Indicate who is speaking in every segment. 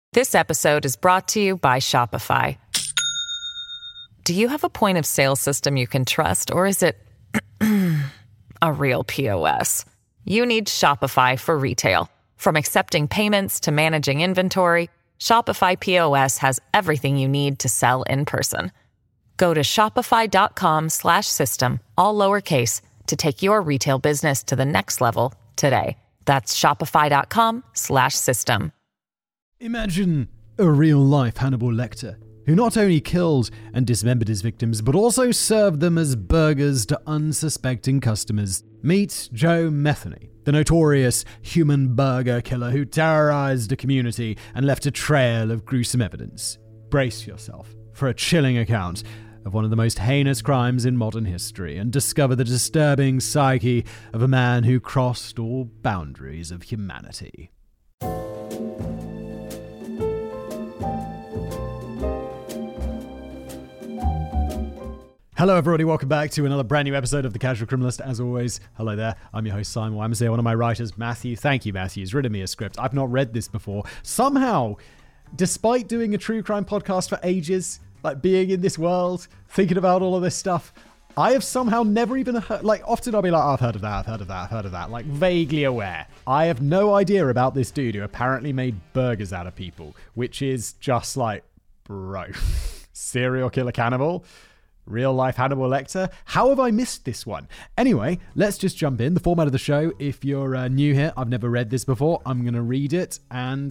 Speaker 1: This episode is brought to you by Shopify. Do you have a point of sale system you can trust, or is it a real POS? You need Shopify for retail. From accepting payments to managing inventory, Shopify POS has everything you need to sell in person. Go to shopify.com/system, all lowercase, to take your retail business to the next level today. That's shopify.com/system.
Speaker 2: Imagine a real-life Hannibal Lecter, who not only killed and dismembered his victims, but also served them as burgers to unsuspecting customers. Meet Joe Metheny, the notorious human burger killer who terrorized a community and left a trail of gruesome evidence. Brace yourself for a chilling account of one of the most heinous crimes in modern history and discover the disturbing psyche of a man who crossed all boundaries of humanity. Hello everybody, welcome back to another brand new episode of The Casual Criminalist. As always, hello there, I'm your host Simon Wamsley, one of my writers, Matthew. Thank you, Matthew, has written me a script. I've not read this before. Somehow, despite doing a true crime podcast for ages, like being in this world, thinking about all of this stuff, I have somehow never even heard, often I'll be like, oh, I've heard of that, like vaguely aware. I have no idea about this dude who apparently made burgers out of people, which is just like, bro, serial killer cannibal? Real life Hannibal Lecter? How have I missed this one? Anyway, let's just jump in. The format of the show, if you're new here, I've never read this before, I'm going to read it. And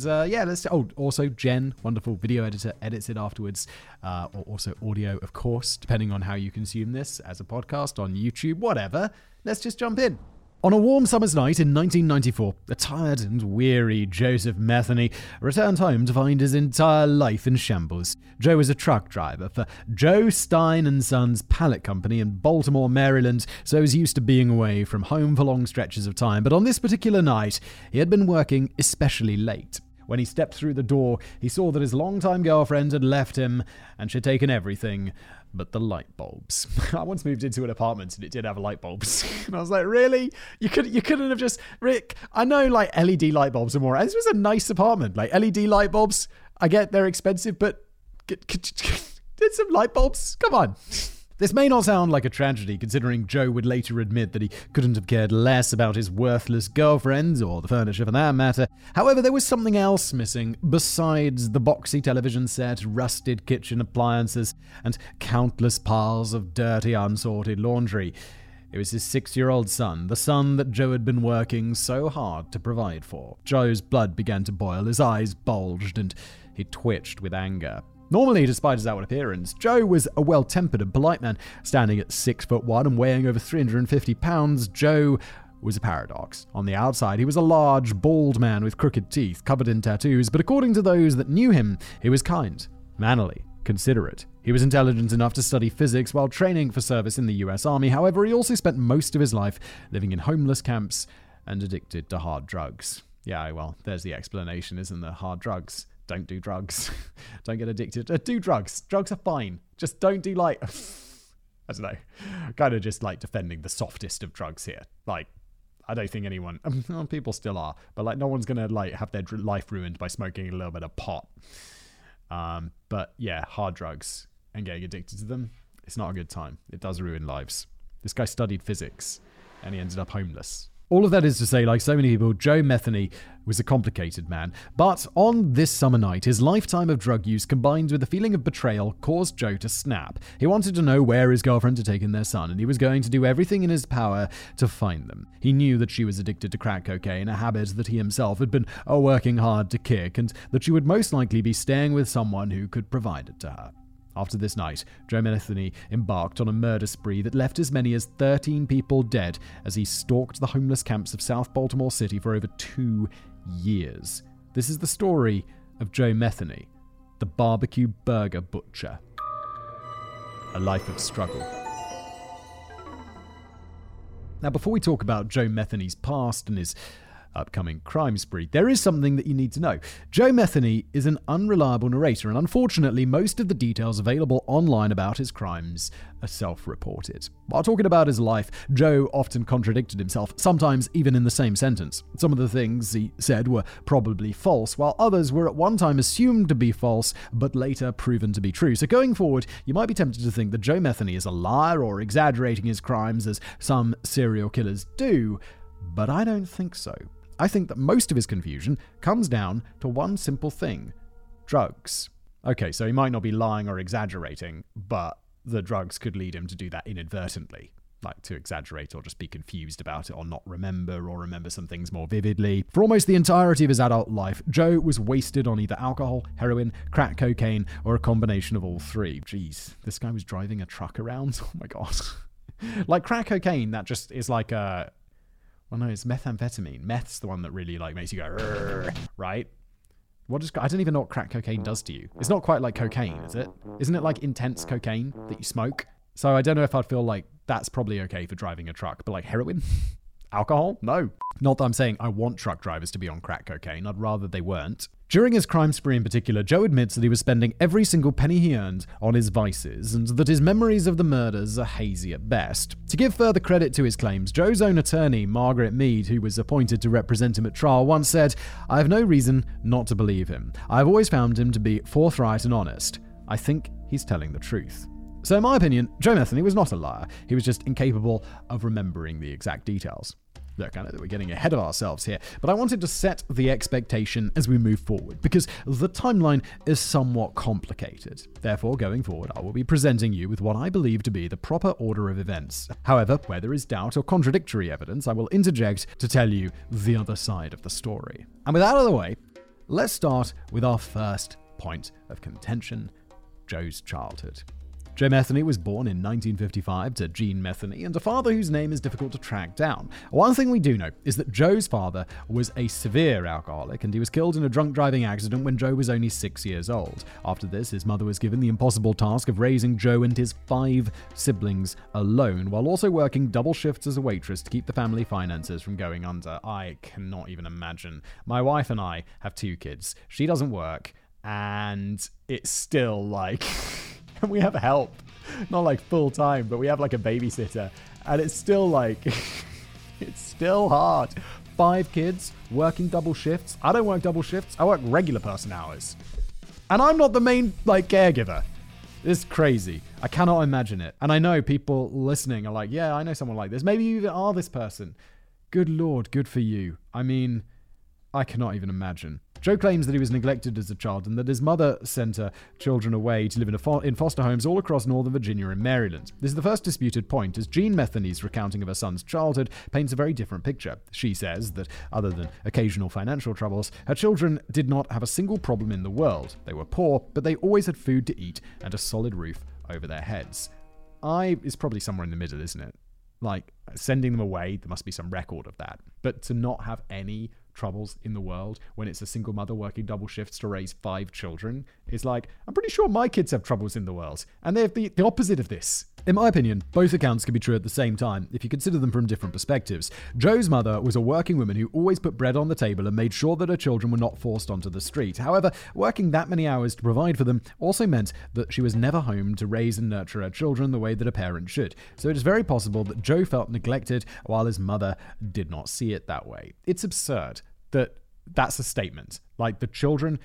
Speaker 2: also Jen, wonderful video editor, edits it afterwards. Or also audio, of course, depending on how you consume this as a podcast on YouTube, whatever. Let's just jump in. On a warm summer's night in 1994, a tired and weary Joseph Metheny returned home to find his entire life in shambles. Joe was a truck driver for Joe Stein & Sons Pallet Company in Baltimore, Maryland, so he was used to being away from home for long stretches of time. But on this particular night, he had been working especially late. When he stepped through the door, he saw that his longtime girlfriend had left him and she'd taken everything but the light bulbs. I once moved into an apartment and it did have light bulbs. And I was like, really? You couldn't have just... Rick, I know like LED light bulbs are more... This was a nice apartment. Like LED light bulbs, I get they're expensive, but did some light bulbs? Come on. This may not sound like a tragedy, considering Joe would later admit that he couldn't have cared less about his worthless girlfriends, or the furniture for that matter. However, there was something else missing, besides the boxy television set, rusted kitchen appliances, and countless piles of dirty, unsorted laundry. It was his 6-year-old son, the son that Joe had been working so hard to provide for. Joe's blood began to boil, his eyes bulged, and he twitched with anger. Normally, despite his outward appearance, Joe was a well-tempered and polite man. Standing at 6'1" and weighing over 350 pounds, Joe was a paradox. On the outside, he was a large, bald man with crooked teeth, covered in tattoos, but according to those that knew him, he was kind, mannerly, considerate. He was intelligent enough to study physics while training for service in the US Army. However, he also spent most of his life living in homeless camps and addicted to hard drugs. Yeah, well, there's the explanation, isn't there? Hard drugs. Don't do drugs. Don't get addicted. Do drugs. Drugs are fine. Just don't do I don't know. Kind of just like defending the softest of drugs here. Like, I don't think anyone, people still are, but like no one's going to like have their life ruined by smoking a little bit of pot. But yeah, hard drugs and getting addicted to them, it's not a good time. It does ruin lives. This guy studied physics and he ended up homeless. All of that is to say, like so many people, Joe Metheny was a complicated man. But on this summer night, his lifetime of drug use combined with a feeling of betrayal caused Joe to snap. He wanted to know where his girlfriend had taken their son, and he was going to do everything in his power to find them. He knew that she was addicted to crack cocaine, a habit that he himself had been working hard to kick, and that she would most likely be staying with someone who could provide it to her. After this night, Joe Metheny embarked on a murder spree that left as many as 13 people dead as he stalked the homeless camps of South Baltimore City for over 2 years. This is the story of Joe Metheny, the barbecue burger butcher. A life of struggle. Now, before we talk about Joe Metheny's past and his upcoming crime spree. There is something that you need to know. Joe Metheny is an unreliable narrator, and unfortunately, most of the details available online about his crimes are self-reported. While talking about his life, Joe often contradicted himself, sometimes even in the same sentence. Some of the things he said were probably false, while others were at one time assumed to be false, but later proven to be true. So going forward, you might be tempted to think that Joe Metheny is a liar or exaggerating his crimes as some serial killers do, but I don't think so. I think that most of his confusion comes down to one simple thing: drugs. Okay, so he might not be lying or exaggerating, but the drugs could lead him to do that inadvertently, like to exaggerate or just be confused about it or not remember or remember some things more vividly. For almost the entirety of his adult life, Joe was wasted on either alcohol, heroin, crack cocaine, or a combination of all three. Jeez, this guy was driving a truck around? Oh my God. Like crack cocaine, that just is like a... Well, no, it's methamphetamine. Meth's the one that really like makes you go, right? I don't even know what crack cocaine does to you. It's not quite like cocaine, is it? Isn't it like intense cocaine that you smoke? So I don't know if I'd feel like that's probably okay for driving a truck, but like heroin? Alcohol? No. Not that I'm saying I want truck drivers to be on crack cocaine. I'd rather they weren't. During his crime spree in particular, Joe admits that he was spending every single penny he earned on his vices and that his memories of the murders are hazy at best. To give further credit to his claims, Joe's own attorney, Margaret Mead, who was appointed to represent him at trial, once said, "I have no reason not to believe him. I have always found him to be forthright and honest. I think he's telling the truth." So in my opinion, Joe Metheny was not a liar. He was just incapable of remembering the exact details. Look, I know that we're getting ahead of ourselves here, but I wanted to set the expectation as we move forward because the timeline is somewhat complicated. Therefore, going forward, I will be presenting you with what I believe to be the proper order of events. However, where there is doubt or contradictory evidence, I will interject to tell you the other side of the story. And with that out of the way, let's start with our first point of contention: Joe's childhood. Joe Metheny was born in 1955 to Jean Metheny and a father whose name is difficult to track down. One thing we do know is that Joe's father was a severe alcoholic and he was killed in a drunk driving accident when Joe was only 6 years old. After this, his mother was given the impossible task of raising Joe and his 5 siblings alone, while also working double shifts as a waitress to keep the family finances from going under. I cannot even imagine. My wife and I have 2 kids. She doesn't work, and it's still like... And we have help, not like full time, but we have like a babysitter, and it's still like, it's still hard. 5 kids, working double shifts. I don't work double shifts. I work regular person hours. And I'm not the main like caregiver. It's crazy. I cannot imagine it. And I know people listening are like, yeah, I know someone like this. Maybe you even are this person. Good Lord, good for you. I mean, I cannot even imagine. Joe claims that he was neglected as a child and that his mother sent her children away to live in foster homes all across Northern Virginia and Maryland. This is the first disputed point, as Jean Metheny's recounting of her son's childhood paints a very different picture. She says that, other than occasional financial troubles, her children did not have a single problem in the world. They were poor, but they always had food to eat and a solid roof over their heads. It's probably somewhere in the middle, isn't it? Like, sending them away, there must be some record of that. But to not have any troubles in the world when it's a single mother working double shifts to raise 5 children is like, I'm pretty sure my kids have troubles in the world, and they have the opposite of this. In my opinion, both accounts can be true at the same time if you consider them from different perspectives. Joe's mother was a working woman who always put bread on the table and made sure that her children were not forced onto the street. However, working that many hours to provide for them also meant that she was never home to raise and nurture her children the way that a parent should. So it is very possible that Joe felt neglected while his mother did not see it that way. It's absurd that that's a statement. Like the children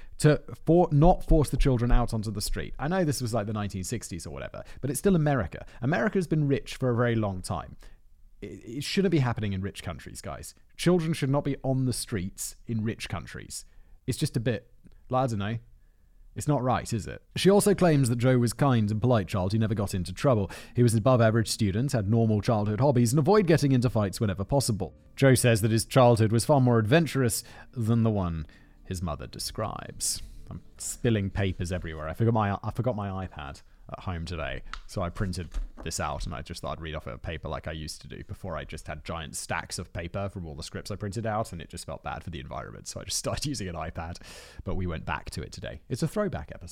Speaker 2: not force the children out onto the street. I know this was like the 1960s or whatever, but it's still America. America has been rich for a very long time. It shouldn't be happening in rich countries, guys. Children should not be on the streets in rich countries. It's just a bit, I don't know. It's not right, is it? She also claims that Joe was kind and polite child who never got into trouble. He was an above-average student, had normal childhood hobbies, and avoided getting into fights whenever possible. Joe says that his childhood was far more adventurous than the one his mother describes. I'm spilling papers everywhere. I forgot my iPad at home today, so I printed this out and I just thought I'd read off a paper like I used to do before. I just had giant stacks of paper from all the scripts I printed out, and it just felt bad for the environment, so I just started using an iPad, but we went back to it today. It's a throwback episode.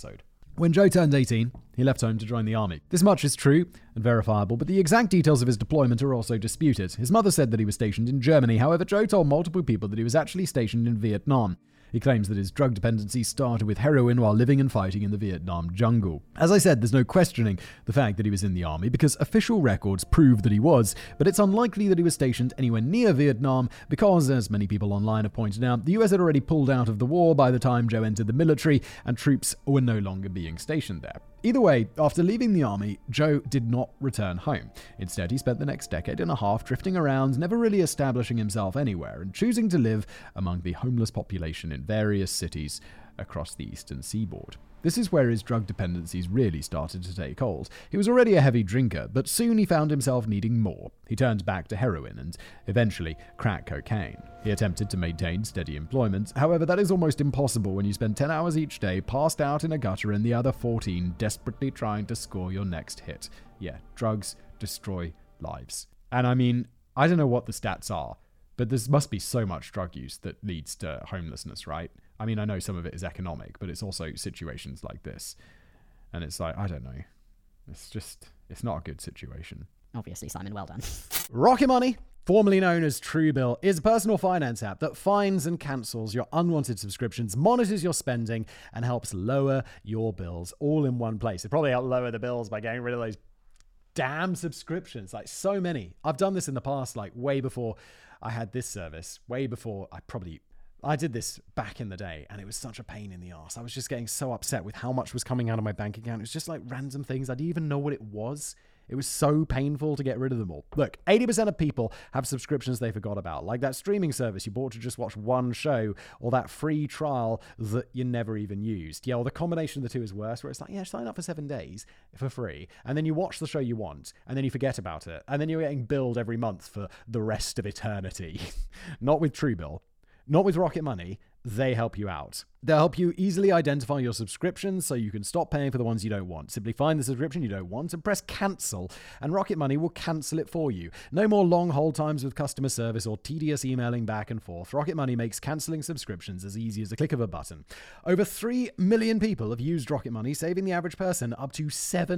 Speaker 2: When Joe turned 18, he left home to join the army. This much is true and verifiable, but the exact details of his deployment are also disputed. His mother said that he was stationed in Germany. However, Joe told multiple people that he was actually stationed in Vietnam. He claims that his drug dependency started with heroin while living and fighting in the Vietnam jungle. As I said, there's no questioning the fact that he was in the army because official records prove that he was, but it's unlikely that he was stationed anywhere near Vietnam because, as many people online have pointed out, the US had already pulled out of the war by the time Joe entered the military and troops were no longer being stationed there. Either way, after leaving the army, Joe did not return home. Instead, he spent the next decade and a half drifting around, never really establishing himself anywhere, and choosing to live among the homeless population in various cities across the eastern seaboard. This is where his drug dependencies really started to take hold. He was already a heavy drinker, but soon he found himself needing more. He turned back to heroin and eventually crack cocaine. He attempted to maintain steady employment. However, that is almost impossible when you spend 10 hours each day passed out in a gutter and the other 14 desperately trying to score your next hit. Yeah, drugs destroy lives. And I mean, I don't know what the stats are, but there must be so much drug use that leads to homelessness, right? I mean, I know some of it is economic, but it's also situations like this. And it's like, I don't know. It's not a good situation.
Speaker 3: Obviously, Simon, well done.
Speaker 2: Rocket Money, formerly known as Truebill, is a personal finance app that finds and cancels your unwanted subscriptions, monitors your spending, and helps lower your bills all in one place. It probably helped lower the bills by getting rid of those damn subscriptions, like so many. I've done this in the past, like way before I had this service, way before I did this back in the day, and it was such a pain in the ass. I was just getting so upset with how much was coming out of my bank account. It was just like random things. I didn't even know what it was. It was so painful to get rid of them all. Look, 80% of people have subscriptions they forgot about, like that streaming service you bought to just watch one show, or that free trial that you never even used. Yeah, or the combination of the two is worse, where it's like, yeah, sign up for 7 days for free, and then you watch the show you want, and then you forget about it, and then you're getting billed every month for the rest of eternity. Not with Truebill. Not with Rocket Money. They help you out. They'll help you easily identify your subscriptions so you can stop paying for the ones you don't want. Simply find the subscription you don't want and press cancel, and Rocket Money will cancel it for you. No more long hold times with customer service or tedious emailing back and forth. Rocket Money makes canceling subscriptions as easy as a click of a button. Over 3 million people have used Rocket Money, saving the average person up to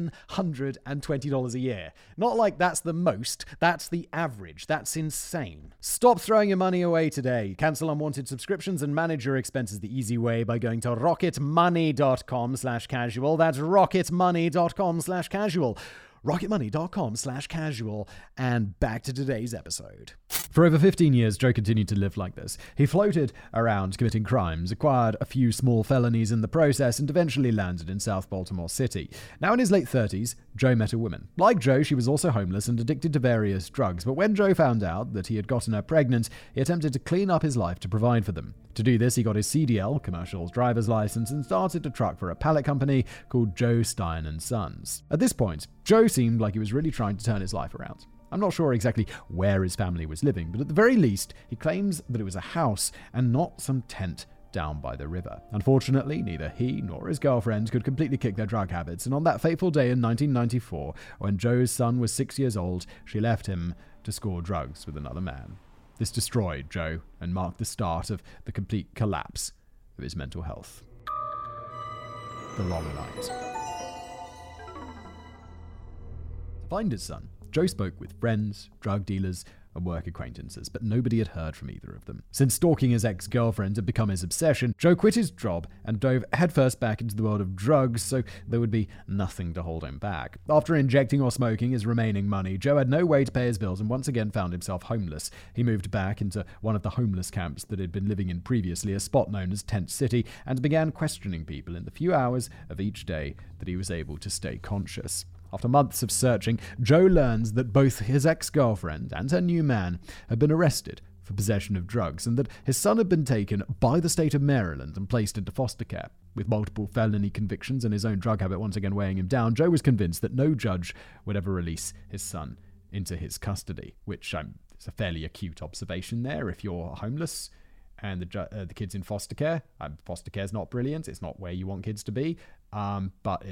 Speaker 2: $720 a year. Not like that's the most, that's the average. That's insane. Stop throwing your money away today. Cancel unwanted subscriptions and manage your expenses the easy way by going to rocketmoney.com/casual. That's rocketmoney.com/casual. rocketmoney.com/casual. And back to today's episode. For over 15 years, Joe continued to live like this. He floated around committing crimes, acquired a few small felonies in the process, and eventually landed in South Baltimore City. Now in his late 30s, Joe met a woman. Like Joe, she was also homeless and addicted to various drugs, but when Joe found out that he had gotten her pregnant, he attempted to clean up his life to provide for them. To do this, he got his CDL, commercial driver's license, and started to truck for a pallet company called Joe Stein & Sons. At this point, Joe seemed like he was really trying to turn his life around. I'm not sure exactly where his family was living, but at the very least, he claims that it was a house and not some tent down by the river. Unfortunately, neither he nor his girlfriend could completely kick their drug habits, and on that fateful day in 1994, when Joe's son was 6 years old, she left him to score drugs with another man. This destroyed Joe and marked the start of the complete collapse of his mental health. The long night. To find his son, Joe spoke with friends, drug dealers, and work acquaintances, but nobody had heard from either of them. Since stalking his ex-girlfriend had become his obsession, Joe quit his job and dove headfirst back into the world of drugs, so there would be nothing to hold him back. After injecting or smoking his remaining money, Joe had no way to pay his bills and once again found himself homeless. He moved back into one of the homeless camps that he'd been living in previously, a spot known as Tent City, and began questioning people in the few hours of each day that he was able to stay conscious. After months of searching, Joe learns that both his ex-girlfriend and her new man had been arrested for possession of drugs, and that his son had been taken by the state of Maryland and placed into foster care. With multiple felony convictions and his own drug habit once again weighing him down, Joe was convinced that no judge would ever release his son into his custody, which is a fairly acute observation there if you're homeless and the kid's in foster care. Foster care is not brilliant. It's not where you want kids to be, but it's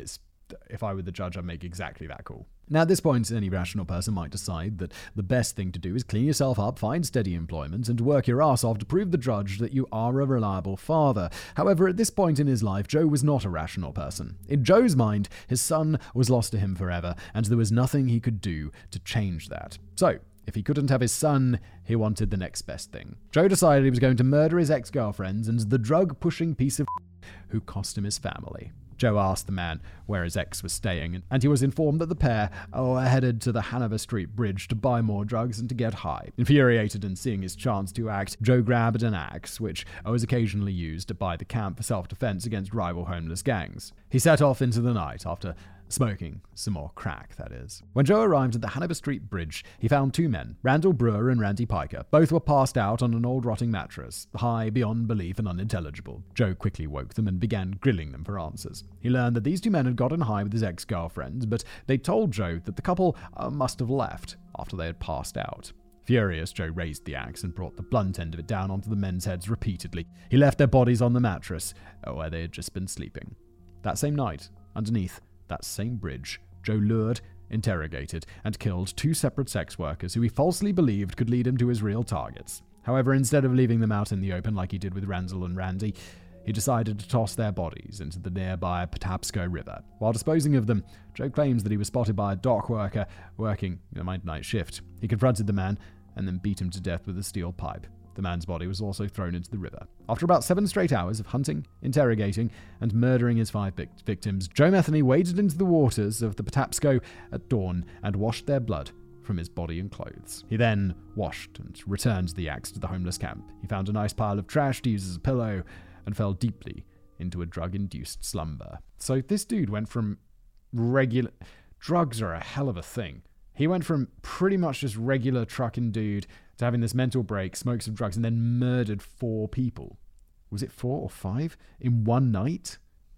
Speaker 2: if I were the judge, I'd make exactly that call. Now, at this point, any rational person might decide that the best thing to do is clean yourself up, find steady employment, and work your ass off to prove the judge that you are a reliable father. However, at this point in his life, Joe was not a rational person. In Joe's mind, his son was lost to him forever, and there was nothing he could do to change that. So, if he couldn't have his son, he wanted the next best thing. Joe decided he was going to murder his ex-girlfriends and the drug-pushing piece of who cost him his family. Joe asked the man where his ex was staying, and he was informed that the pair were headed to the Hanover Street Bridge to buy more drugs and to get high. Infuriated and seeing his chance to act, Joe grabbed an axe, which was occasionally used by the camp for self-defense against rival homeless gangs. He set off into the night after smoking some more crack, that is. When Joe arrived at the Hanover Street Bridge, he found two men, Randall Brewer and Randy Piker. Both were passed out on an old rotting mattress, high beyond belief and unintelligible. Joe quickly woke them and began grilling them for answers. He learned that these two men had gotten high with his ex-girlfriend, but they told Joe that the couple must have left after they had passed out. Furious, Joe raised the axe and brought the blunt end of it down onto the men's heads repeatedly. He left their bodies on the mattress, where they had just been sleeping. That same night, underneath that same bridge, Joe lured, interrogated, and killed two separate sex workers who he falsely believed could lead him to his real targets. However, instead of leaving them out in the open like he did with Randall and Randy, he decided to toss their bodies into the nearby Patapsco River. While disposing of them, Joe claims that he was spotted by a dock worker working a midnight shift. He confronted the man and then beat him to death with a steel pipe. The man's body was also thrown into the river. After about 7 straight hours of hunting, interrogating, and murdering his 5 victims, Joe Metheny waded into the waters of the Patapsco at dawn and washed their blood from his body and clothes. He then washed and returned the axe to the homeless camp. He found a nice pile of trash to use as a pillow and fell deeply into a drug-induced slumber. So this dude went from regular... Drugs are a hell of a thing. He went from pretty much just regular trucking dude to having this mental break, smoke some drugs, and then murdered 4 people. Was it 4 or 5? In one night?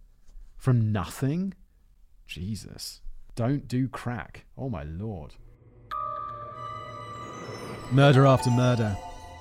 Speaker 2: From nothing? Jesus. Don't do crack. Oh my lord. Murder after murder.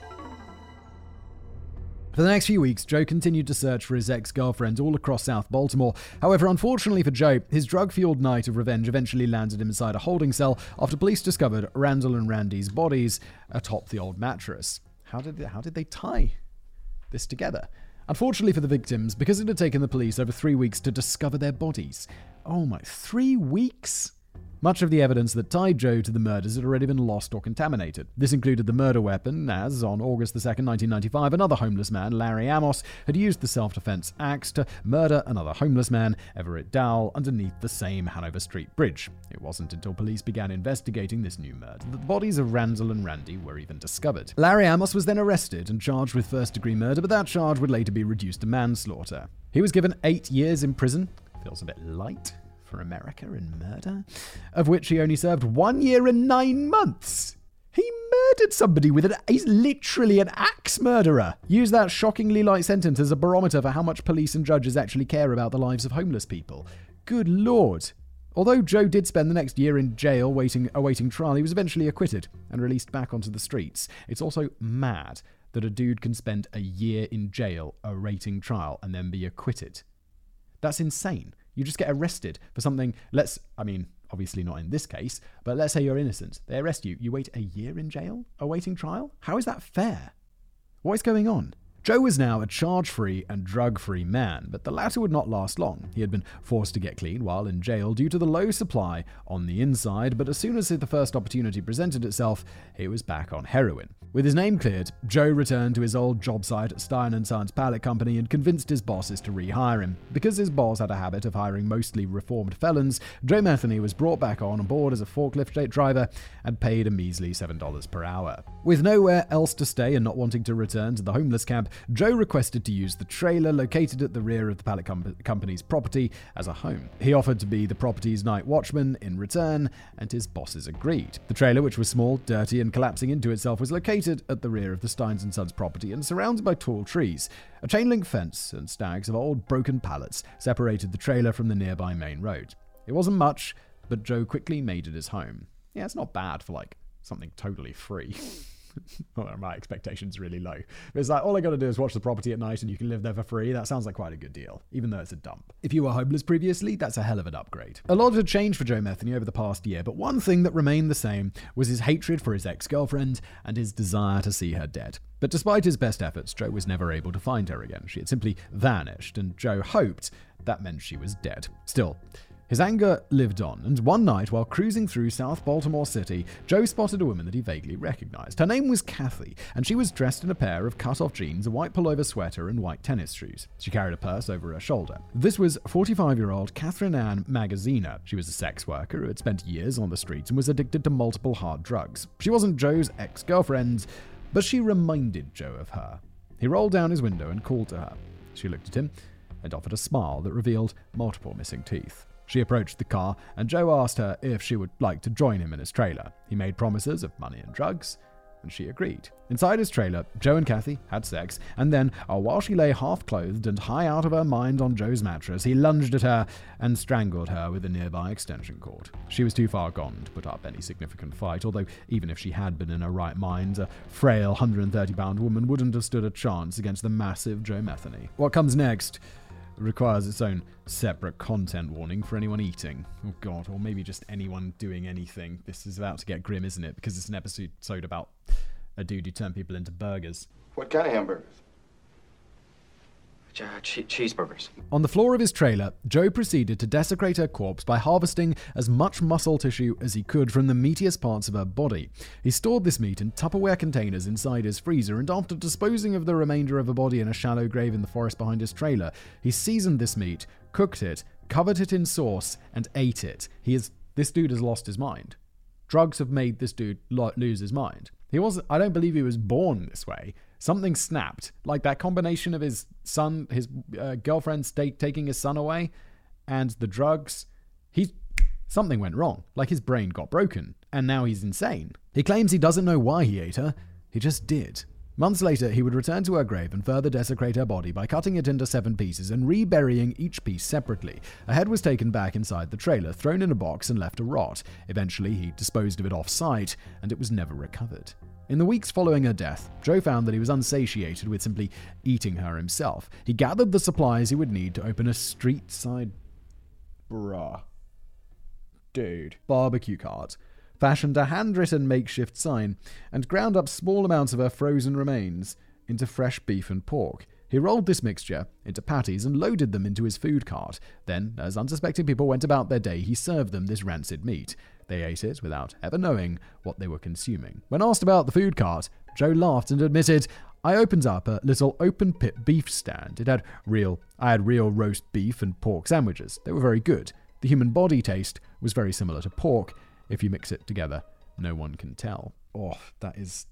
Speaker 2: For the next few weeks, Joe continued to search for his ex-girlfriends all across South Baltimore. However, unfortunately for Joe, his drug-fueled night of revenge eventually landed him inside a holding cell after police discovered Randall and Randy's bodies atop the old mattress. How did they tie this together? Unfortunately for the victims, because it had taken the police over 3 weeks to discover their bodies. Oh my, 3 weeks? Much of the evidence that tied Joe to the murders had already been lost or contaminated. This included the murder weapon, as on August 2nd, 1995, another homeless man, Larry Amos, had used the self-defense axe to murder another homeless man, Everett Dowell, underneath the same Hanover Street Bridge. It wasn't until police began investigating this new murder that the bodies of Randall and Randy were even discovered. Larry Amos was then arrested and charged with first-degree murder, but that charge would later be reduced to manslaughter. He was given 8 years in prison. Feels a bit light for America in murder, of which he only served 1 year and 9 months. He murdered somebody he's literally an axe murderer. Use that shockingly light sentence as a barometer for how much police and judges actually care about the lives of homeless people. Good lord. Although Joe did spend the next year in jail awaiting trial, he was eventually acquitted and released back onto the streets. It's also mad that a dude can spend a year in jail awaiting trial and then be acquitted. That's insane. You just get arrested for something, obviously not in this case, but let's say you're innocent. They arrest you. You wait a year in jail awaiting trial? How is that fair? What is going on? Joe was now a charge-free and drug-free man, but the latter would not last long. He had been forced to get clean while in jail due to the low supply on the inside, but as soon as the first opportunity presented itself, he was back on heroin. With his name cleared, Joe returned to his old job site at Stein & Sons Pallet Company and convinced his bosses to rehire him. Because his boss had a habit of hiring mostly reformed felons, Joe Metheny was brought back on board as a forklift driver and paid a measly $7 per hour. With nowhere else to stay and not wanting to return to the homeless camp, Joe requested to use the trailer located at the rear of the pallet company's property as a home. He offered to be the property's night watchman in return, and his bosses agreed. The trailer, which was small, dirty, and collapsing into itself, was located at the rear of the Steins & Sons property and surrounded by tall trees. A chain-link fence and stacks of old broken pallets separated the trailer from the nearby main road. It wasn't much, but Joe quickly made it his home. Yeah, it's not bad for something totally free. Well, my expectations are really low. But it's like, all I got to do is watch the property at night and you can live there for free. That sounds like quite a good deal, even though it's a dump. If you were homeless previously, that's a hell of an upgrade. A lot had changed for Joe Metheny over the past year, but one thing that remained the same was his hatred for his ex-girlfriend and his desire to see her dead. But despite his best efforts, Joe was never able to find her again. She had simply vanished, and Joe hoped that meant she was dead. Still, his anger lived on, and one night, while cruising through South Baltimore City, Joe spotted a woman that he vaguely recognized. Her name was Kathy, and she was dressed in a pair of cut-off jeans, a white pullover sweater, and white tennis shoes. She carried a purse over her shoulder. This was 45-year-old Catherine Ann Magaziner. She was a sex worker who had spent years on the streets and was addicted to multiple hard drugs. She wasn't Joe's ex-girlfriend, but she reminded Joe of her. He rolled down his window and called to her. She looked at him and offered a smile that revealed multiple missing teeth. She approached the car, and Joe asked her if she would like to join him in his trailer. He made promises of money and drugs, and she agreed. Inside his trailer, Joe and Kathy had sex, and then, while she lay half-clothed and high out of her mind on Joe's mattress, he lunged at her and strangled her with a nearby extension cord. She was too far gone to put up any significant fight, although even if she had been in her right mind, a frail 130-pound woman wouldn't have stood a chance against the massive Joe Metheny. What comes next requires its own separate content warning for anyone eating. Oh god, or maybe just anyone doing anything. This is about to get grim, isn't it? Because it's an episode about a dude who turned people into burgers.
Speaker 3: What kind of hamburgers?
Speaker 4: Cheeseburgers.
Speaker 2: On the floor of his trailer, Joe proceeded to desecrate her corpse by harvesting as much muscle tissue as he could from the meatiest parts of her body. He stored this meat in Tupperware containers inside his freezer, and after disposing of the remainder of her body in a shallow grave in the forest behind his trailer, he seasoned this meat, cooked it, covered it in sauce, and ate it. This dude has lost his mind. Drugs have made this dude lose his mind. I don't believe he was born this way. Something snapped, like that combination of his girlfriend's taking his son away, and the drugs. Something went wrong, like his brain got broken, and now he's insane. He claims he doesn't know why he ate her, he just did. Months later, he would return to her grave and further desecrate her body by cutting it into 7 pieces and reburying each piece separately. A head was taken back inside the trailer, thrown in a box, and left to rot. Eventually, he disposed of it off-site, and it was never recovered. In the weeks following her death, Joe found that he was unsatiated with simply eating her himself. He gathered the supplies he would need to open a street-side barbecue cart, fashioned a handwritten makeshift sign, and ground up small amounts of her frozen remains into fresh beef and pork. He rolled this mixture into patties and loaded them into his food cart. Then, as unsuspecting people went about their day, he served them this rancid meat. They ate it without ever knowing what they were consuming. When asked about the food cart, Joe laughed and admitted, "I opened up a little open-pit beef stand. I had real roast beef and pork sandwiches. They were very good. The human body taste was very similar to pork. If you mix it together, no one can tell." Oh, that is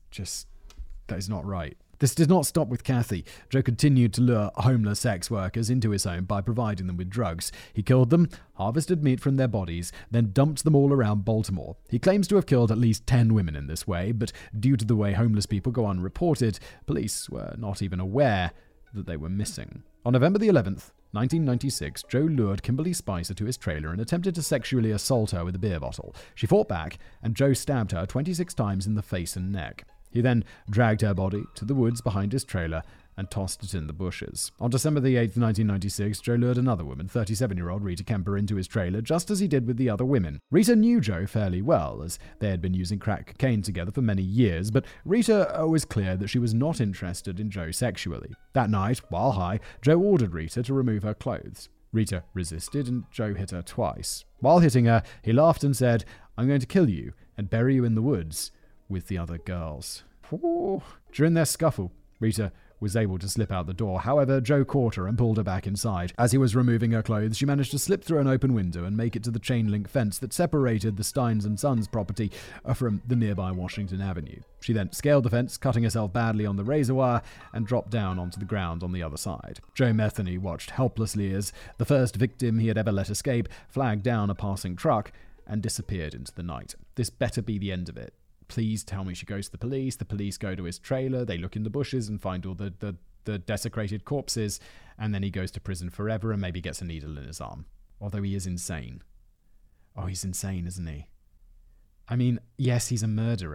Speaker 2: not right. This did not stop with Kathy. Joe continued to lure homeless sex workers into his home by providing them with drugs. He killed them, harvested meat from their bodies, then dumped them all around Baltimore. He claims to have killed at least 10 women in this way, but due to the way homeless people go unreported, police were not even aware that they were missing. On November the 11th, 1996, Joe lured Kimberly Spicer to his trailer and attempted to sexually assault her with a beer bottle. She fought back, and Joe stabbed her 26 times in the face and neck. He then dragged her body to the woods behind his trailer and tossed it in the bushes. On December the 8th, 1996, Joe lured another woman, 37-year-old Rita Kemper, into his trailer, just as he did with the other women. Rita knew Joe fairly well, as they had been using crack cocaine together for many years, but Rita was clear that she was not interested in Joe sexually. That night, while high, Joe ordered Rita to remove her clothes. Rita resisted, and Joe hit her twice. While hitting her, he laughed and said, "I'm going to kill you and bury you in the woods with the other girls." During their scuffle, Rita was able to slip out the door. However, Joe caught her and pulled her back inside. As he was removing her clothes, she managed to slip through an open window and make it to the chain-link fence that separated the Steins & Sons property from the nearby Washington Avenue. She then scaled the fence, cutting herself badly on the razor wire, and dropped down onto the ground on the other side. Joe Metheny watched helplessly as the first victim he had ever let escape flagged down a passing truck and disappeared into the night. This better be the end of it. Please tell me she goes to the police go to his trailer, they look in the bushes and find all the desecrated corpses, and then he goes to prison forever and maybe gets a needle in his arm. Although he is insane. Oh, he's insane, isn't he? I mean, yes, he's a murderer,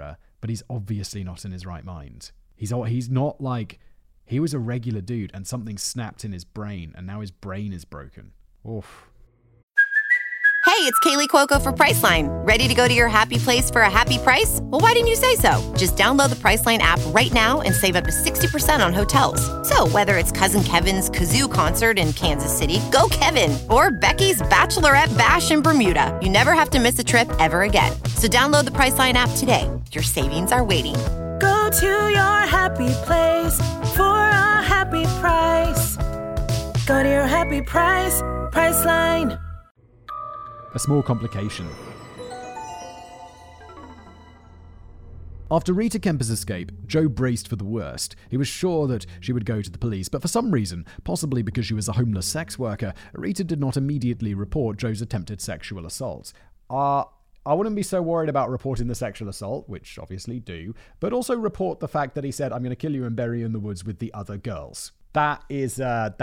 Speaker 2: but he's obviously not in his right mind. He's not like, he was a regular dude and something snapped in his brain and now his brain is broken. Oof.
Speaker 3: Hey, it's Kaylee Cuoco for Priceline. Ready to go to your happy place for a happy price? Well, why didn't you say so? Just download the Priceline app right now and save up to 60% on hotels. So whether it's Cousin Kevin's Kazoo Concert in Kansas City, go Kevin, or Becky's Bachelorette Bash in Bermuda, you never have to miss a trip ever again. So download the Priceline app today. Your savings are waiting.
Speaker 4: Go to your happy place for a happy price. Go to your happy price, Priceline.
Speaker 2: A small complication. After Rita Kemper's escape, Joe braced for the worst. He was sure that she would go to the police, but for some reason, possibly because she was a homeless sex worker, Rita did not immediately report Joe's attempted sexual assault. I wouldn't be so worried about reporting the sexual assault, which obviously do, but also report the fact that he said, "I'm going to kill you and bury you in the woods with the other girls." That is,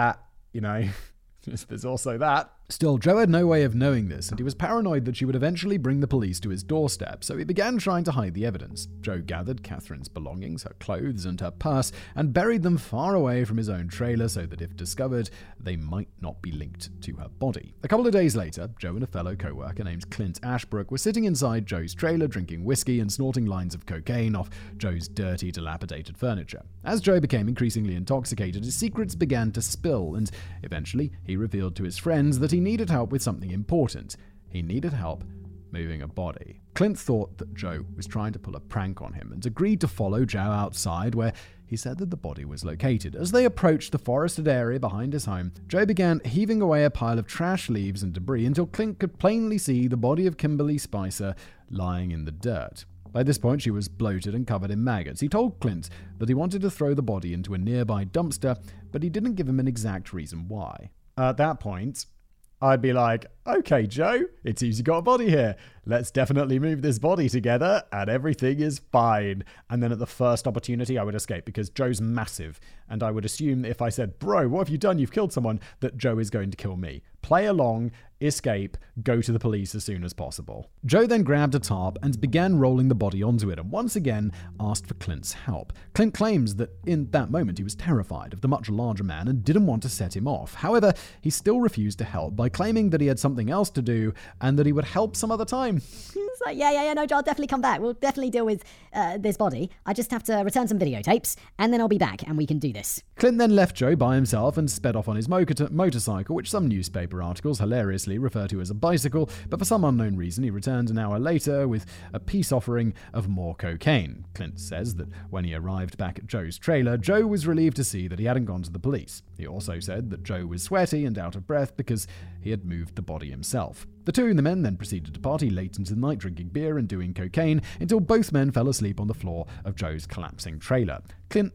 Speaker 2: there's also that. Still, Joe had no way of knowing this, and he was paranoid that she would eventually bring the police to his doorstep, so he began trying to hide the evidence. Joe gathered Catherine's belongings, her clothes, and her purse, and buried them far away from his own trailer so that if discovered, they might not be linked to her body. A couple of days later, Joe and a fellow co-worker named Clint Ashbrook were sitting inside Joe's trailer drinking whiskey and snorting lines of cocaine off Joe's dirty, dilapidated furniture. As Joe became increasingly intoxicated, his secrets began to spill, and eventually he revealed to his friends that he needed help with something important. He needed help moving a body. Clint thought that Joe was trying to pull a prank on him and agreed to follow Joe outside where he said that the body was located. As they approached the forested area behind his home, Joe began heaving away a pile of trash, leaves, and debris until Clint could plainly see the body of Kimberly Spicer lying in the dirt. By this point, she was bloated and covered in maggots. He told Clint that he wanted to throw the body into a nearby dumpster, but he didn't give him an exact reason why. At that point, I'd be like, "Okay, Joe, it seems you got a body here. Let's definitely move this body together and everything is fine." And then at the first opportunity, I would escape because Joe's massive. And I would assume if I said, "Bro, what have you done? You've killed someone," that Joe is going to kill me. Play along, escape, go to the police as soon as possible. Joe then grabbed a tarp and began rolling the body onto it and once again asked for Clint's help. Clint claims that in that moment he was terrified of the much larger man and didn't want to set him off. However, he still refused to help by claiming that he had something else to do and that he would help some other time.
Speaker 5: It's like, yeah, no, Joe, I'll definitely come back. We'll definitely deal with this body. I just have to return some videotapes and then I'll be back and we can do this.
Speaker 2: Clint then left Joe by himself and sped off on his motorcycle, which some newspaper articles hilariously refer to as a bicycle, but for some unknown reason he returned an hour later with a peace offering of more cocaine. Clint says that when he arrived back at Joe's trailer, Joe was relieved to see that he hadn't gone to the police. He also said that Joe was sweaty and out of breath because he had moved the body himself. The two men then proceeded to party late into the night, drinking beer and doing cocaine until both men fell asleep on the floor of Joe's collapsing trailer. Clint,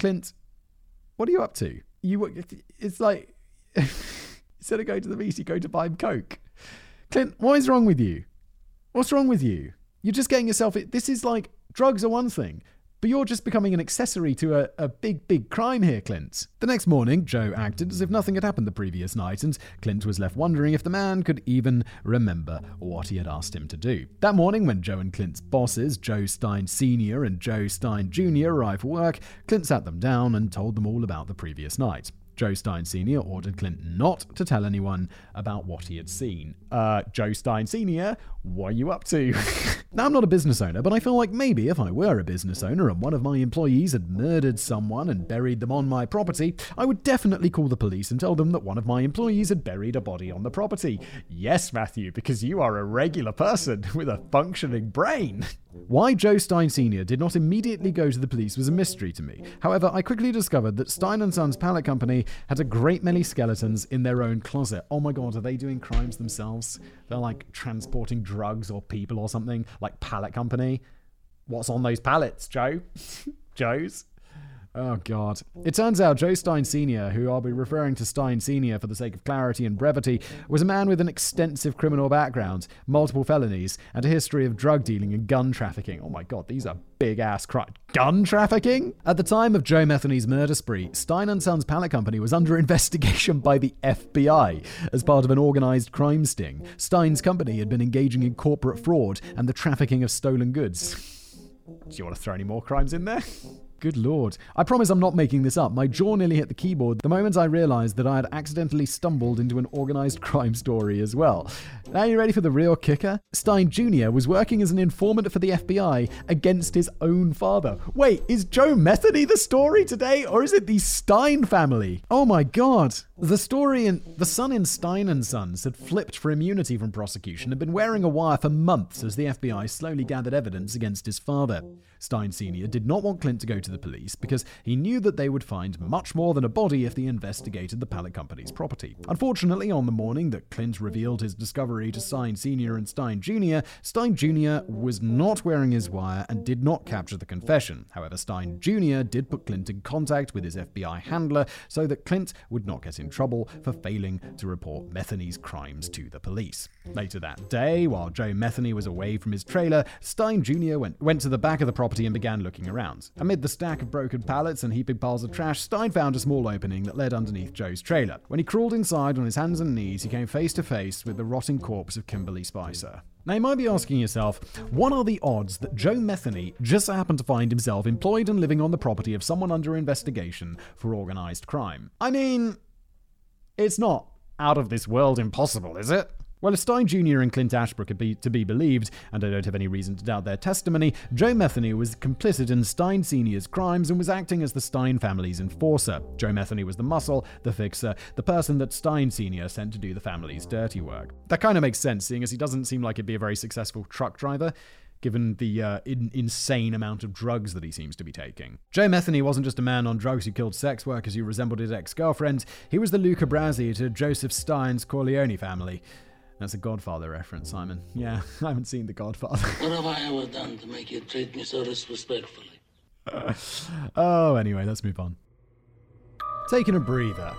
Speaker 2: what are you up to? It's like, instead of going to the beach, you go to buy him coke. Clint, what is wrong with you? What's wrong with you? You're just getting yourself... This is like, drugs are one thing, but you're just becoming an accessory to a big crime here, Clint. The next morning, Joe acted as if nothing had happened the previous night, and Clint was left wondering if the man could even remember what he had asked him to do. That morning, when Joe and Clint's bosses, Joe Stein Sr. and Joe Stein Jr. arrived for work, Clint sat them down and told them all about the previous night. Joe Stein Sr. ordered Clint not to tell anyone about what he had seen. Joe Stein Sr., what are you up to? Now, I'm not a business owner, but I feel like maybe if I were a business owner and one of my employees had murdered someone and buried them on my property, I would definitely call the police and tell them that one of my employees had buried a body on the property. Yes, Matthew, because you are a regular person with a functioning brain. Why Joe Stein Sr. did not immediately go to the police was a mystery to me. However, I quickly discovered that Stein & Sons Pallet Company had a great many skeletons in their own closet. Oh my god, are they doing crimes themselves? They're like transporting drugs or people or something, like Pallet Company. What's on those pallets, Joe? Joe's? Oh, God. It turns out Joe Stein Sr., who I'll be referring to Stein Sr. for the sake of clarity and brevity, was a man with an extensive criminal background, multiple felonies, and a history of drug dealing and gun trafficking. Oh my God, these are big-ass crimes. Gun trafficking? At the time of Joe Methony's murder spree, Stein & Sons Pallet Company was under investigation by the FBI as part of an organized crime sting. Stein's company had been engaging in corporate fraud and the trafficking of stolen goods. Do you want to throw any more crimes in there? Good lord. I promise I'm not making this up. My jaw nearly hit the keyboard the moment I realized that I had accidentally stumbled into an organized crime story as well. Now you ready for the real kicker? Stein Jr. was working as an informant for the FBI against his own father. Wait, is Joe Metheny the story today, or is it the Stein family? Oh my god. The son in Stein & Sons had flipped for immunity from prosecution and been wearing a wire for months as the FBI slowly gathered evidence against his father. Stein Sr. did not want Clint to go to the police because he knew that they would find much more than a body if they investigated the pallet company's property. Unfortunately, on the morning that Clint revealed his discovery to Stein Sr. and Stein Jr., Stein Jr. was not wearing his wire and did not capture the confession. However, Stein Jr. did put Clint in contact with his FBI handler so that Clint would not get in trouble for failing to report Metheny's crimes to the police. Later that day, while Joe Metheny was away from his trailer, Stein Jr. went to the back of the property and began looking around. Amid the stack of broken pallets and heaping piles of trash, Stein found a small opening that led underneath Joe's trailer. When he crawled inside on his hands and knees, he came face to face with the rotting corpse of Kimberly Spicer. Now you might be asking yourself, what are the odds that Joe Metheny just happened to find himself employed and living on the property of someone under investigation for organized crime? I mean, it's not out of this world impossible, is it? Well, if Stein Jr. and Clint Ashbrook are to be believed, and I don't have any reason to doubt their testimony, Joe Metheny was complicit in Stein Sr.'s crimes and was acting as the Stein family's enforcer. Joe Metheny was the muscle, the fixer, the person that Stein Sr. sent to do the family's dirty work. That kind of makes sense, seeing as he doesn't seem like he'd be a very successful truck driver, given the insane amount of drugs that he seems to be taking. Joe Metheny wasn't just a man on drugs who killed sex workers who resembled his ex-girlfriend. He was the Luca Brasi to Joseph Stein's Corleone family. That's a Godfather reference, Simon. Yeah, I haven't seen The Godfather.
Speaker 6: What have I ever done to make you treat me so disrespectfully?
Speaker 2: Anyway, let's move on. Taking a breather.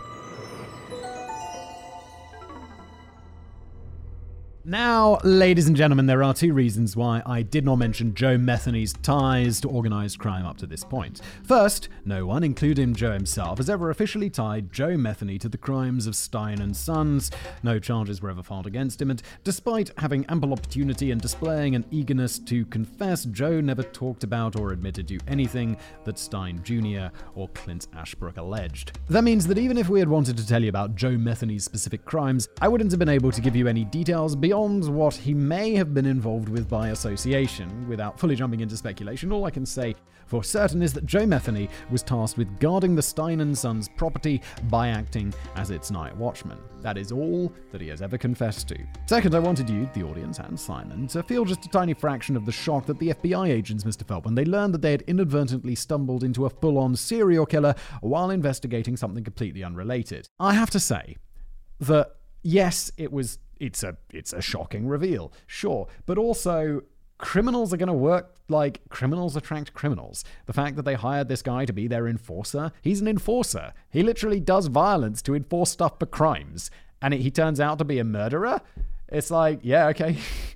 Speaker 2: Now, ladies and gentlemen, there are two reasons why I did not mention Joe Metheny's ties to organized crime up to this point. First, no one, including Joe himself, has ever officially tied Joe Metheny to the crimes of Stein & Sons. No charges were ever filed against him, and despite having ample opportunity and displaying an eagerness to confess, Joe never talked about or admitted to anything that Stein Jr. or Clint Ashbrook alleged. That means that even if we had wanted to tell you about Joe Metheny's specific crimes, I wouldn't have been able to give you any details beyond what he may have been involved with by association. Without fully jumping into speculation, all I can say for certain is that Joe Metheny was tasked with guarding the Stein & Sons property by acting as its night watchman. That is all that he has ever confessed to. Second, I wanted you, the audience and Simon, to feel just a tiny fraction of the shock that the FBI agents must have felt when they learned that they had inadvertently stumbled into a full-on serial killer while investigating something completely unrelated. I have to say that, yes, it's a shocking reveal, sure, but also criminals are going to work like criminals attract criminals. The fact that they hired this guy to be their enforcer, he's an enforcer. He literally does violence to enforce stuff for crimes, and he turns out to be a murderer? It's like, yeah, okay.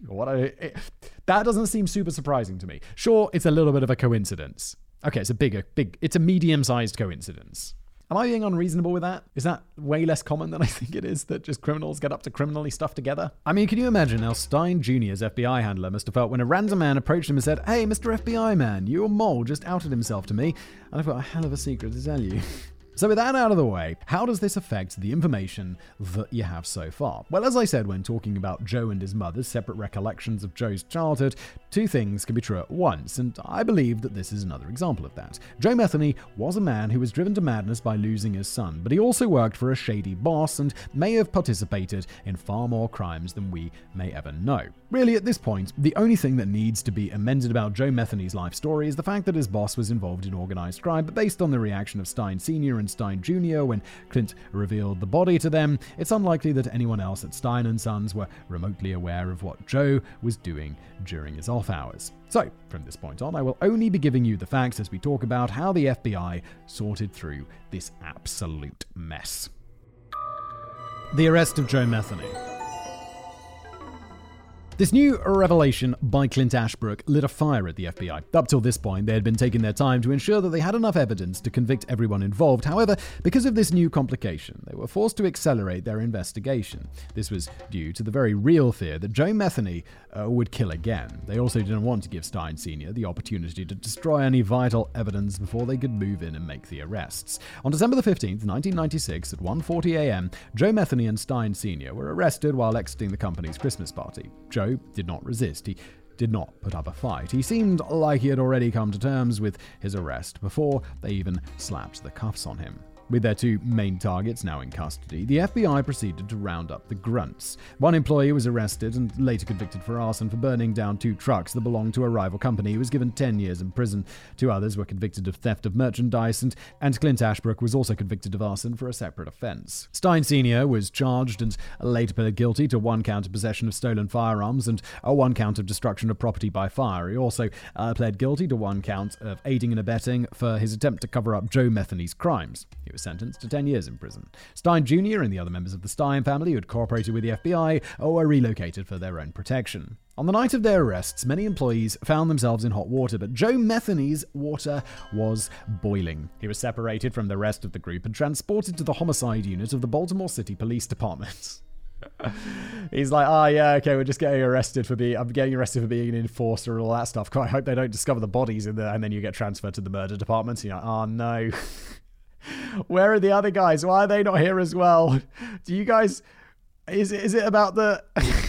Speaker 2: That doesn't seem super surprising to me. Sure, it's a little bit of a coincidence. Okay, it's a medium-sized coincidence. Am I being unreasonable with that? Is that way less common than I think it is, that just criminals get up to criminally stuff together? I mean, can you imagine how Stein Jr.'s FBI handler must have felt when a random man approached him and said, "Hey, Mr. FBI man, your mole just outed himself to me, and I've got a hell of a secret to tell you." So with that out of the way, how does this affect the information that you have so far? Well, as I said when talking about Joe and his mother's separate recollections of Joe's childhood, two things can be true at once, and I believe that this is another example of that. Joe Metheny was a man who was driven to madness by losing his son, but he also worked for a shady boss and may have participated in far more crimes than we may ever know. Really, at this point, the only thing that needs to be amended about Joe Metheny's life story is the fact that his boss was involved in organized crime, but based on the reaction of Stein Sr. and Stein Jr. when Clint revealed the body to them, it's unlikely that anyone else at Stein & Sons were remotely aware of what Joe was doing during his off hours. So, from this point on, I will only be giving you the facts as we talk about how the FBI sorted through this absolute mess. The arrest of Joe Metheny. This new revelation by Clint Ashbrook lit a fire at the FBI. Up till this point, they had been taking their time to ensure that they had enough evidence to convict everyone involved. However, because of this new complication, they were forced to accelerate their investigation. This was due to the very real fear that Joe Metheny would kill again. They also didn't want to give Stein Sr. the opportunity to destroy any vital evidence before they could move in and make the arrests. On December the 15th, 1996, at 1:40 a.m., Joe Metheny and Stein Sr. were arrested while exiting the company's Christmas party. Joe did not resist. He did not put up a fight. He seemed like he had already come to terms with his arrest before they even slapped the cuffs on him. With their two main targets now in custody, the FBI proceeded to round up the grunts. One employee was arrested and later convicted for arson for burning down 2 trucks that belonged to a rival company. He was given 10 years in prison. 2 others were convicted of theft of merchandise, and Clint Ashbrook was also convicted of arson for a separate offense. Stein Sr. was charged and later pled guilty to 1 count of possession of stolen firearms and 1 count of destruction of property by fire. He also pled guilty to 1 count of aiding and abetting for his attempt to cover up Joe Metheny's crimes. He was sentenced to 10 years in prison. Stein Jr. and the other members of the Stein family who had cooperated with the FBI were relocated for their own protection. On the night of their arrests, many employees found themselves in hot water, but Joe Metheny's water was boiling. He was separated from the rest of the group and transported to the homicide unit of the Baltimore City Police Department. He's like, okay, we're just getting arrested for being an enforcer and all that stuff. I hope they don't discover the bodies in there. And then you get transferred to the murder department. And you're like, oh no. Where are the other guys? Why are they not here as well? Do you guys... Is it about the...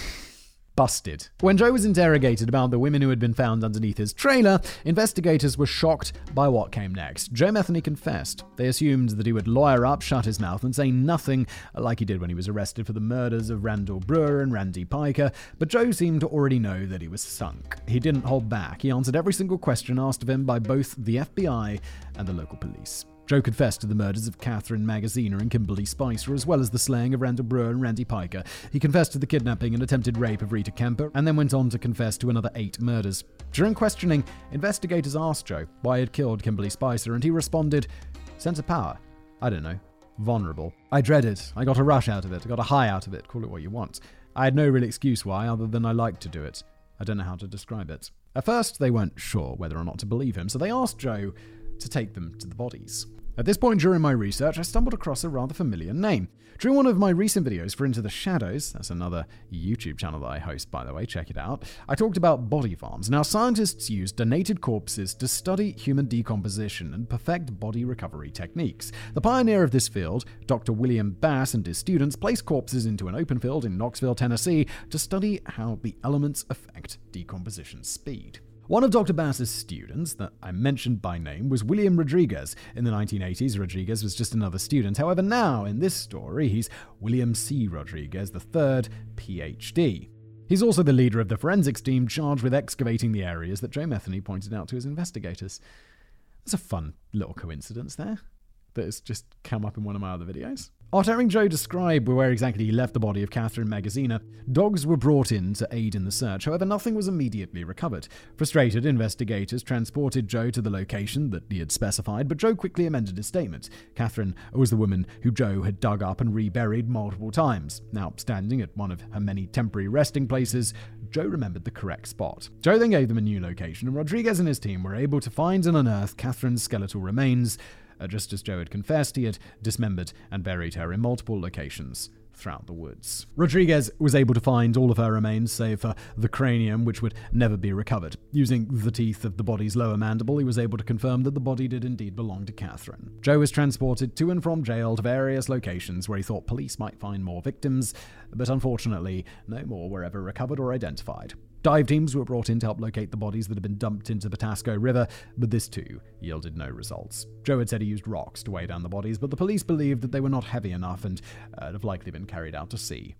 Speaker 2: Busted. When Joe was interrogated about the women who had been found underneath his trailer, investigators were shocked by what came next. Joe Metheny confessed. They assumed that he would lawyer up, shut his mouth, and say nothing like he did when he was arrested for the murders of Randall Brewer and Randy Piker, but Joe seemed to already know that he was sunk. He didn't hold back. He answered every single question asked of him by both the FBI and the local police. Joe confessed to the murders of Catherine Magaziner and Kimberly Spicer, as well as the slaying of Randall Brewer and Randy Piker. He confessed to the kidnapping and attempted rape of Rita Kemper, and then went on to confess to another 8 murders. During questioning, investigators asked Joe why he had killed Kimberly Spicer, and he responded, sense of power. I don't know. Vulnerable. I dread it. I got a rush out of it. I got a high out of it. Call it what you want. I had no real excuse why, other than I liked to do it. I don't know how to describe it. At first, they weren't sure whether or not to believe him, so they asked Joe to take them to the bodies. At this point during my research, I stumbled across a rather familiar name. During one of my recent videos for Into the Shadows, that's another YouTube channel that I host, by the way, check it out, I talked about body farms. Now, scientists use donated corpses to study human decomposition and perfect body recovery techniques. The pioneer of this field, Dr. William Bass, and his students placed corpses into an open field in Knoxville, Tennessee, to study how the elements affect decomposition speed. One of Dr. Bass's students that I mentioned by name was William Rodriguez. In the 1980s, Rodriguez was just another student. However, now, in this story, he's William C. Rodriguez III, Ph.D. He's also the leader of the forensics team charged with excavating the areas that Joe Metheny pointed out to his investigators. That's a fun little coincidence there that has just come up in one of my other videos. After hearing Joe describe where exactly he left the body of Catherine Magaziner, dogs were brought in to aid in the search. However, nothing was immediately recovered. Frustrated, investigators transported Joe to the location that he had specified, but Joe quickly amended his statement. Catherine was the woman who Joe had dug up and reburied multiple times. Now, standing at one of her many temporary resting places, Joe remembered the correct spot. Joe then gave them a new location, and Rodriguez and his team were able to find and unearth Catherine's skeletal remains. Just as Joe had confessed, he had dismembered and buried her in multiple locations throughout the woods. Rodriguez was able to find all of her remains, save for the cranium, which would never be recovered. Using the teeth of the body's lower mandible, he was able to confirm that the body did indeed belong to Catherine. Joe was transported to and from jail to various locations where he thought police might find more victims, but unfortunately, no more were ever recovered or identified. Dive teams were brought in to help locate the bodies that had been dumped into the Pasco River, but this too yielded no results. Joe had said he used rocks to weigh down the bodies, but the police believed that they were not heavy enough and had have likely been carried out to sea.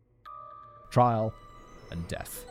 Speaker 2: Trial and death.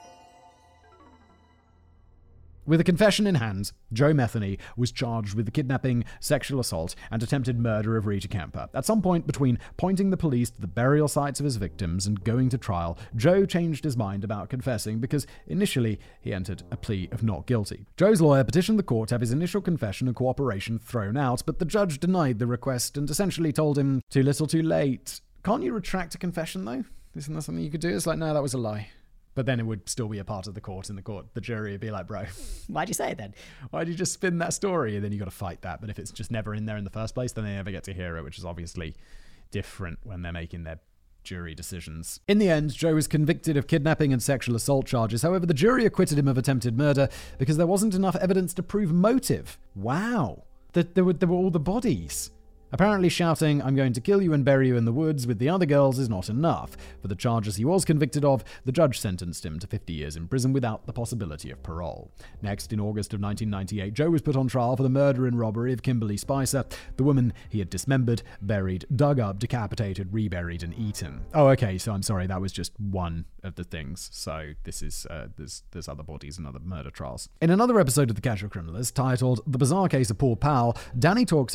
Speaker 2: With a confession in hand, Joe Metheny was charged with the kidnapping, sexual assault, and attempted murder of Rita Kemper. At some point between pointing the police to the burial sites of his victims and going to trial, Joe changed his mind about confessing because initially he entered a plea of not guilty. Joe's lawyer petitioned the court to have his initial confession and cooperation thrown out, but the judge denied the request and essentially told him, too little too late. Can't you retract a confession though? Isn't that something you could do? It's like, no, that was a lie. But then it would still be a part of the court, and the jury would be like, bro,
Speaker 5: Why'd you say it then?
Speaker 2: why'd you just spin that story? And then you got to fight that. But if it's just never in there in the first place, then they never get to hear it, which is obviously different when they're making their jury decisions. In the end, Joe was convicted of kidnapping and sexual assault charges. However, the jury acquitted him of attempted murder because there wasn't enough evidence to prove motive. Wow. There were all the bodies. Apparently shouting, "I'm going to kill you and bury you in the woods with the other girls" is not enough. For the charges he was convicted of, the judge sentenced him to 50 years in prison without the possibility of parole. Next, in August of 1998, Joe was put on trial for the murder and robbery of Kimberly Spicer, the woman he had dismembered, buried, dug up, decapitated, reburied, and eaten. Oh, okay, so I'm sorry, that was just one of the things. So this is, there's other bodies and other murder trials. In another episode of The Casual Criminalist, titled The Bizarre Case of Paul Powell, Danny talks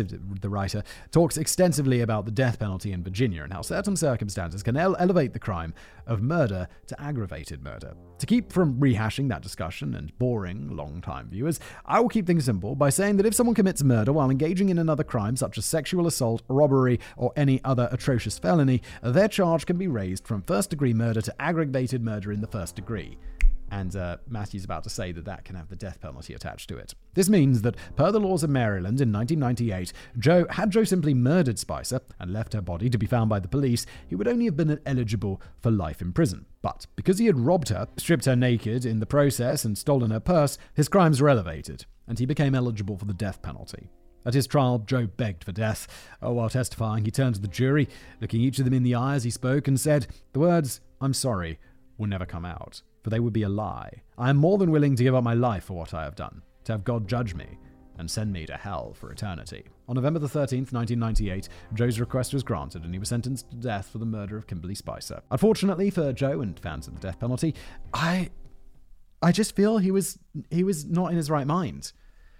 Speaker 2: extensively about the death penalty in Virginia and how certain circumstances can elevate the crime of murder to aggravated murder. To keep from rehashing that discussion and boring long-time viewers, I will keep things simple by saying that if someone commits murder while engaging in another crime such as sexual assault, robbery, or any other atrocious felony, their charge can be raised from first-degree murder to aggravated murder in the first degree. And Matthew's about to say that can have the death penalty attached to it. This means that, per the laws of Maryland in 1998, had Joe simply murdered Spicer and left her body to be found by the police, he would only have been eligible for life in prison. But because he had robbed her, stripped her naked in the process, and stolen her purse, his crimes were elevated, and he became eligible for the death penalty. At his trial, Joe begged for death. While testifying, he turned to the jury, looking each of them in the eye as he spoke, and said, "The words, 'I'm sorry,' will never come out, for they would be a lie. I am more than willing to give up my life for what I have done, to have God judge me and send me to hell for eternity." On November the 13th, 1998, Joe's request was granted and he was sentenced to death for the murder of Kimberly Spicer. Unfortunately for Joe and fans of the death penalty, I just feel he was not in his right mind.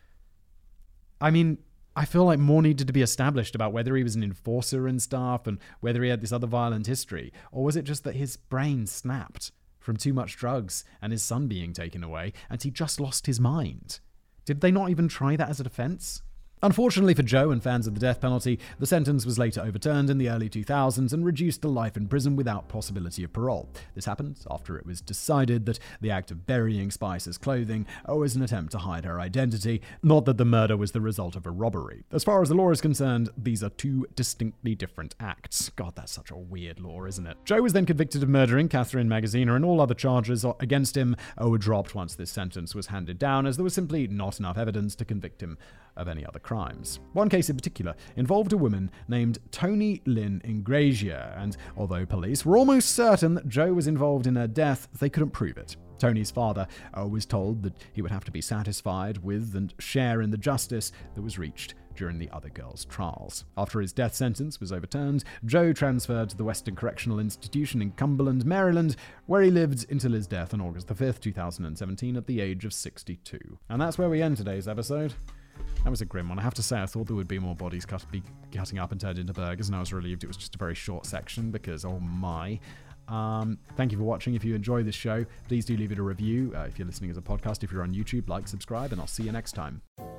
Speaker 2: I mean, I feel like more needed to be established about whether he was an enforcer and stuff and whether he had this other violent history, or was it just that his brain snapped from too much drugs and his son being taken away, and he just lost his mind? Did they not even try that as a defense? Unfortunately for Joe and fans of the death penalty, the sentence was later overturned in the early 2000s and reduced to life in prison without possibility of parole. This happened after it was decided that the act of burying Spicer's clothing was an attempt to hide her identity, not that the murder was the result of a robbery. As far as the law is concerned, these are two distinctly different acts. God, that's such a weird law, isn't it? Joe was then convicted of murdering Catherine Magaziner, and all other charges against him were dropped once this sentence was handed down, as there was simply not enough evidence to convict him of any other crimes. One case in particular involved a woman named Toni Lynn Ingrassia, and although police were almost certain that Joe was involved in her death, they couldn't prove it. Tony's father was told that he would have to be satisfied with and share in the justice that was reached during the other girls' trials. After his death sentence was overturned, Joe transferred to the Western Correctional Institution in Cumberland, Maryland, where he lived until his death on August the 5th, 2017 at the age of 62. And that's where we end today's episode. That was a grim one. I have to say, I thought there would be more bodies cutting up and turned into burgers, and I was relieved it was just a very short section because, oh my. Thank you for watching. If you enjoy this show, please do leave it a review. If you're listening as a podcast, if you're on YouTube, like, subscribe, and I'll see you next time.